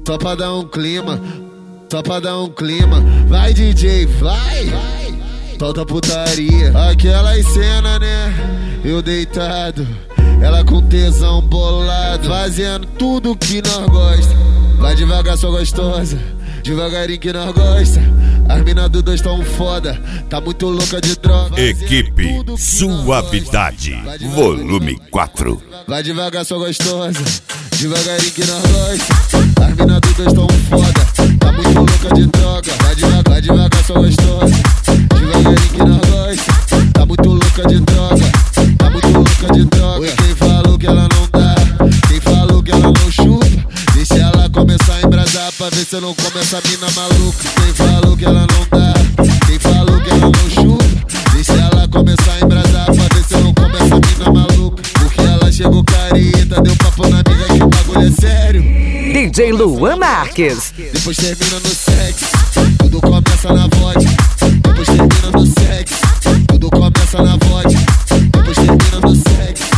só pra dar um clima, só pra dar um clima. Vai DJ, vai, solta putaria. Aquelas cenas, né, eu deitado, ela com tesão bolado, fazendo tudo que nós gosta. Vai devagar, sua gostosa, devagarinho que nós gosta. As mina do dois tão foda, tá muito louca de droga. Equipe Suavidade, volume 4. Vai devagar, sua gostosa, devagarinho que nós gosta. As mina do dois tão foda, tá muito louca de droga. Vai devagar, sua gostosa, devagarinho que nós gosta. Tá muito louca de droga, tá muito louca de droga. E quem falou que ela não dá, quem falou que ela não chupa, deixa ela começar a embrasar pra ver se eu não come essa mina maluca. Quem falou que ela não dá, quem falou que ela não chupa, deixa ela começar a embrasar pra ver se eu não come essa mina maluca. Porque ela chegou careta, deu papo na amiga que o bagulho é sério. DJ Luan Marques. Depois termina no sexo, tudo começa na vodka. Depois termina no sexo, tudo começa na vodka. Depois termina no sexo.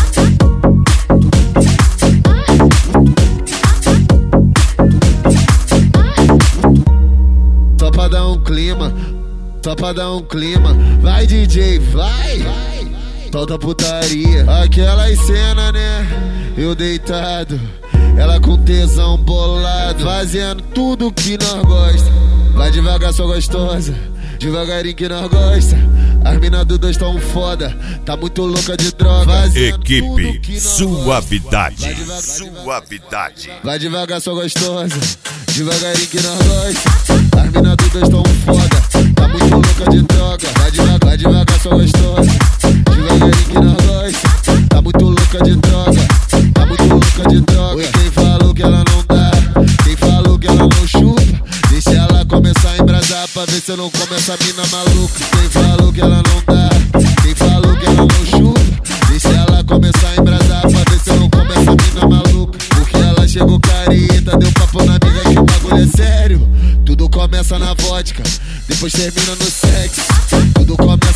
Só pra dar um clima, só pra dar um clima. Vai DJ, vai, solta putaria. Aquelas cenas, né, eu deitado, ela com tesão bolado, fazendo tudo que nós gosta. Vai devagar, sua gostosa, devagarinho que nós gosta. As mina do dois tão foda, tá muito louca de droga. Equipe Suavidade, Suavidade. Vai devagar, sua gostosa, devagarinho que nós gosta. As mina do dois tão foda, tá muito louca de droga. Vai devagar, sua gostosa, devagarinho que nós gosta. Tá muito louca de droga, tá muito louca de droga. E quem falou que ela não dá, quem falou que ela não chupa, deixa ela começar a embrasar pra ver se eu não come essa mina maluca. Quem falou que ela não dá, quem falou que ela não chupa, deixa ela começar a embrasar pra ver se eu não come essa mina maluca. Porque ela chegou careta, deu papo na amiga que o bagulho é sério. Tudo começa na vodka, depois termina no sexo. Tudo começa